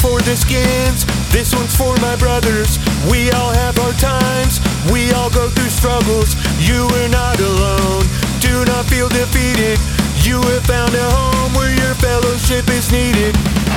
for the skins, this one's for my brothers. We all have hard times, we all go through struggles. You are not alone, do not feel defeated. You have found a home where your fellowship is needed.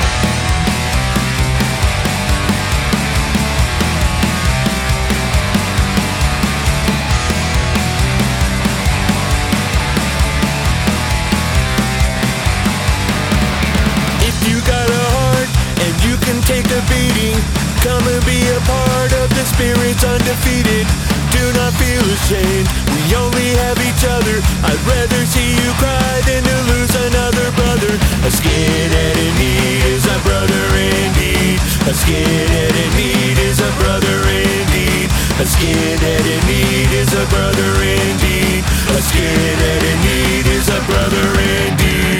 Take a beating, come and be a part of the Spirit's undefeated. Do not feel ashamed, we only have each other. I'd rather see you cry than to lose another brother. A skinhead in need is a brother indeed. A skinhead in need is a brother indeed. A skinhead in need is a brother indeed. A skinhead in need is a brother indeed.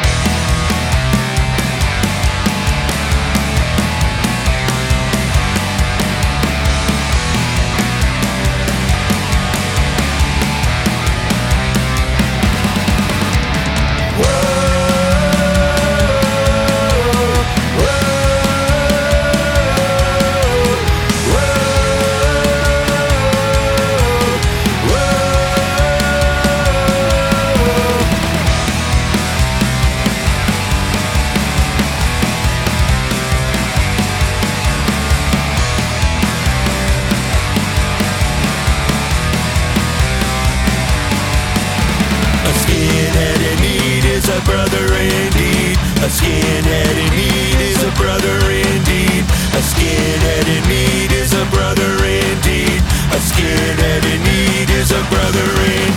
A brother indeed. A skinhead in need is a brother indeed. A skinhead in need is a brother indeed. A skinhead in need is a brother indeed.